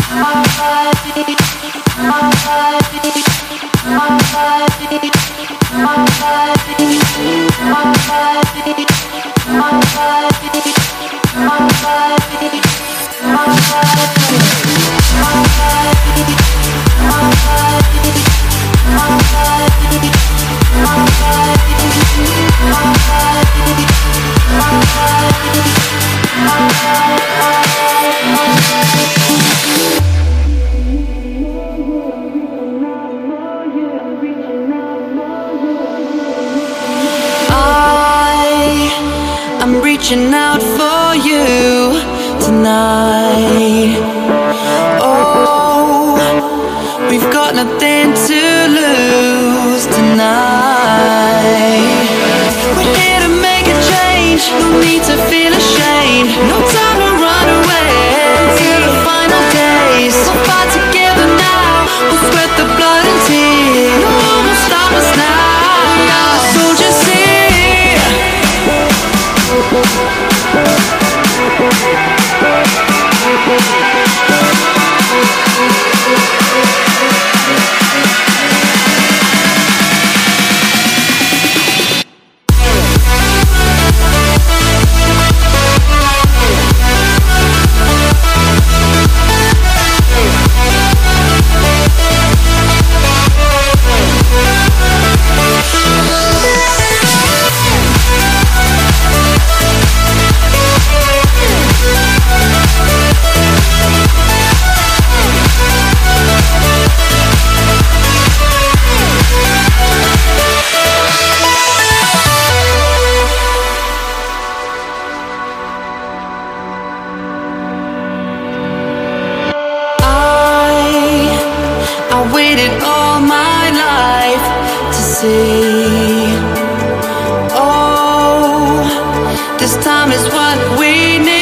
I'm reaching out for you tonight. Oh, we've got nothing to lose tonight. We're here to make a change, no need to feel ashamed. No time to run away till the final days. We'll fight together now, we'll sweat the blood and tears. No one will stop us now. So just see. I waited all my life to see. Oh, this time is what we need.